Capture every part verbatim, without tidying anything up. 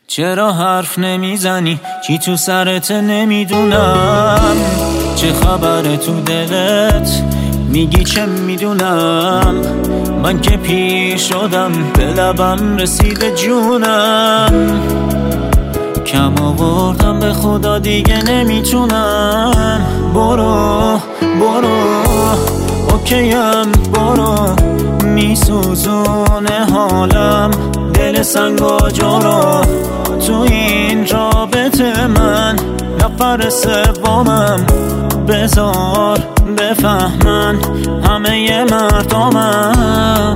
چرا حرف نمیزنی؟ چی تو سرت نمیدونم. چه خبره تو دلت؟ میگی چه میدونم. من که پیر شدم، به لبم رسیده جونم. کم آوردم به خدا دیگه نمیتونم. برو برو اوکیم برو، میسوزونه حالم دل سنگ و جورو. تو این رابطه من نفر سومم، بذار بفهمن همه مردمم.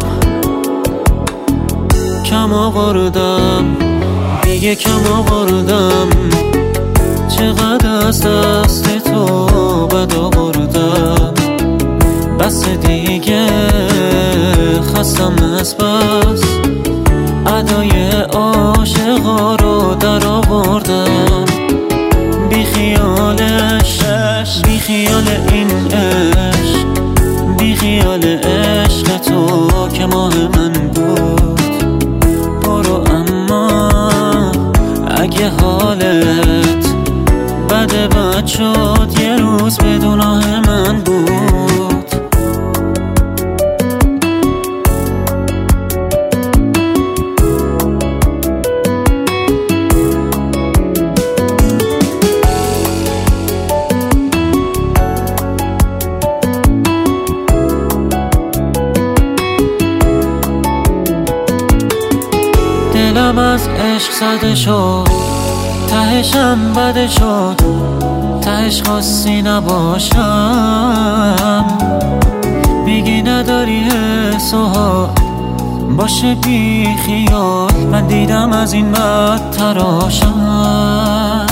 کم آوردم دیگه کم آوردم، چقدر از دست تو بد آوردم. بس دیگه خستم از بس، ادای عاشقا رو در آوردم. بی خیالش بی خیال این عشق، بی خیال عشق تو که ماه من بود. برو اما اگه حالت بده بد شد، یه روز بدون آه من بود. دلم از عشق زده شد، تهشم بده شد، تهش خواستی نباشم. میگی نداری حس و حال، باشه بی خیال. من دیدم از این بد تراشم.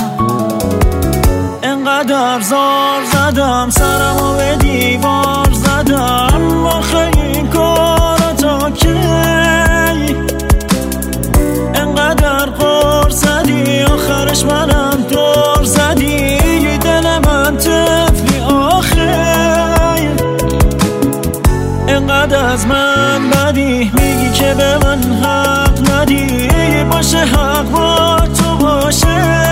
انقدر زار زدم سرمو به دیوار زدم، آخه این کارا تا کی؟ انقدر قر زدی آخرش منم دور زدی. دل من طفلی آخه، انقدر از من بدی، میگی که به من حق ندی. باشه حق با تو باشه،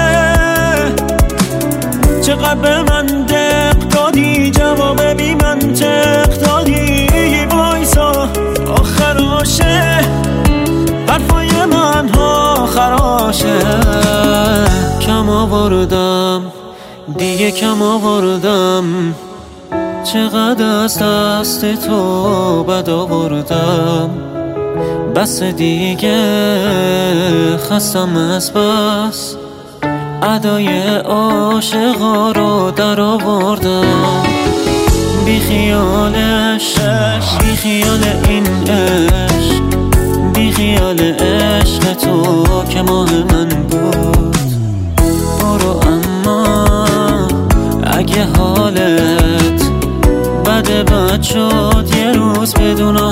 چقدر به من دق دادی، جواب بی منطق دادی. وایسا آخراشه، حرفای من ها خراشه. کم آوردم دیگه کم آوردم، چقدر از دست تو بد آوردم. بس دیگه خستم از بس، ادای عاشقا رو در آوردم. بی خیالش بی خیال این عشق، بی خیال عشق تو که ماه من بود. برو اما اگه حالت بده بد شد، یه روز بدون